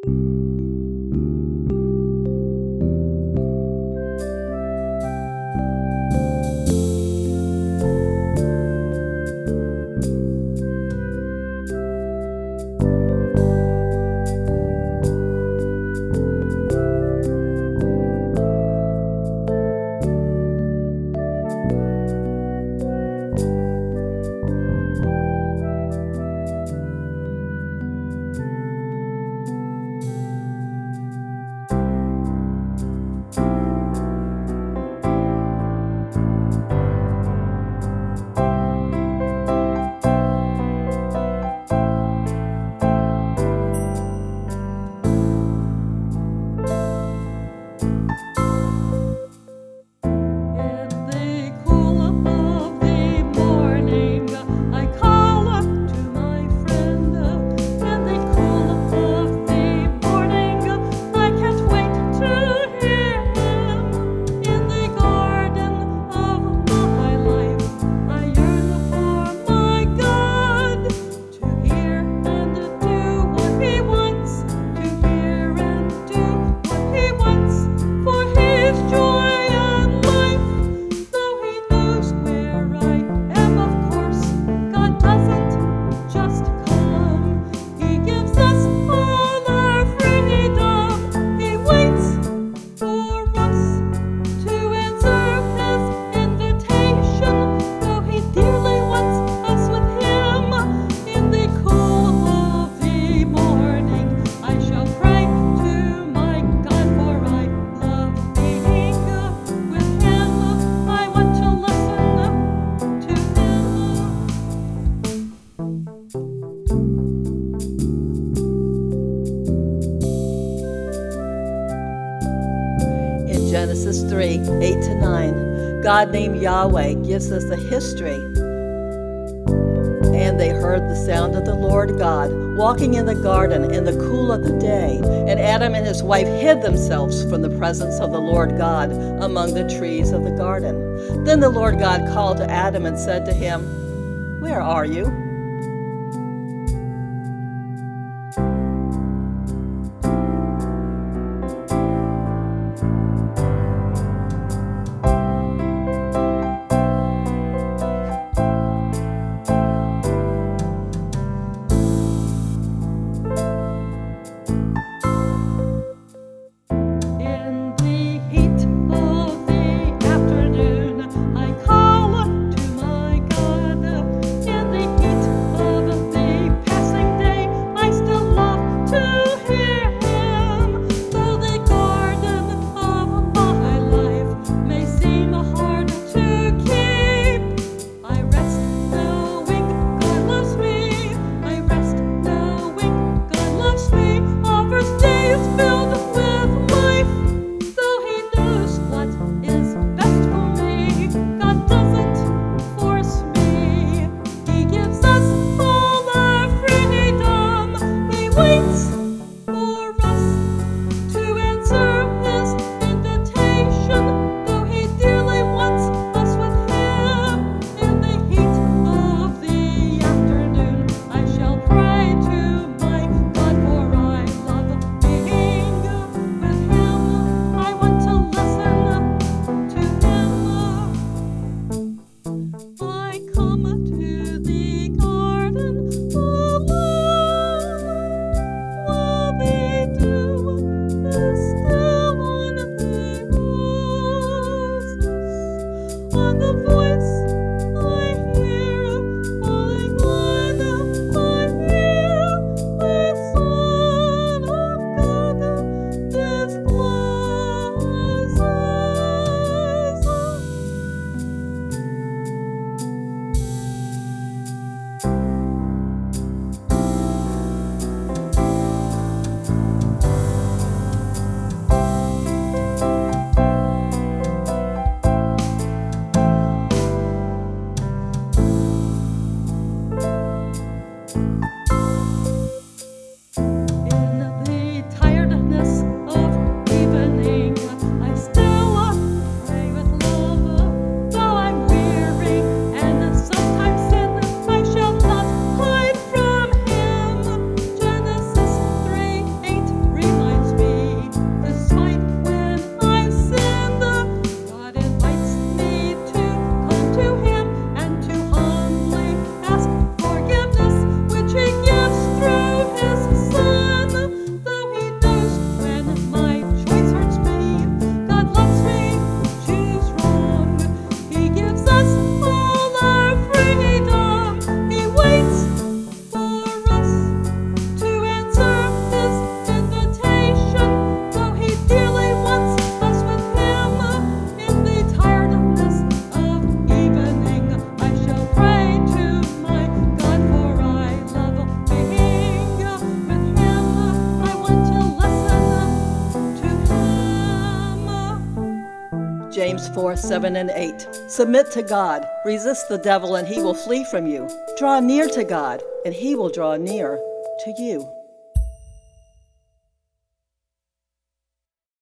Genesis 3, 8-9, God named Yahweh gives us a history. And they heard the sound of the Lord God walking in the garden in the cool of the day. And Adam and his wife hid themselves from the presence of the Lord God among the trees of the garden. Then the Lord God called to Adam and said to him, "Where are you?" In the heat James 4, 7 and 8. Submit to God. Resist the devil, and he will flee from you. Draw near to God, and he will draw near to you.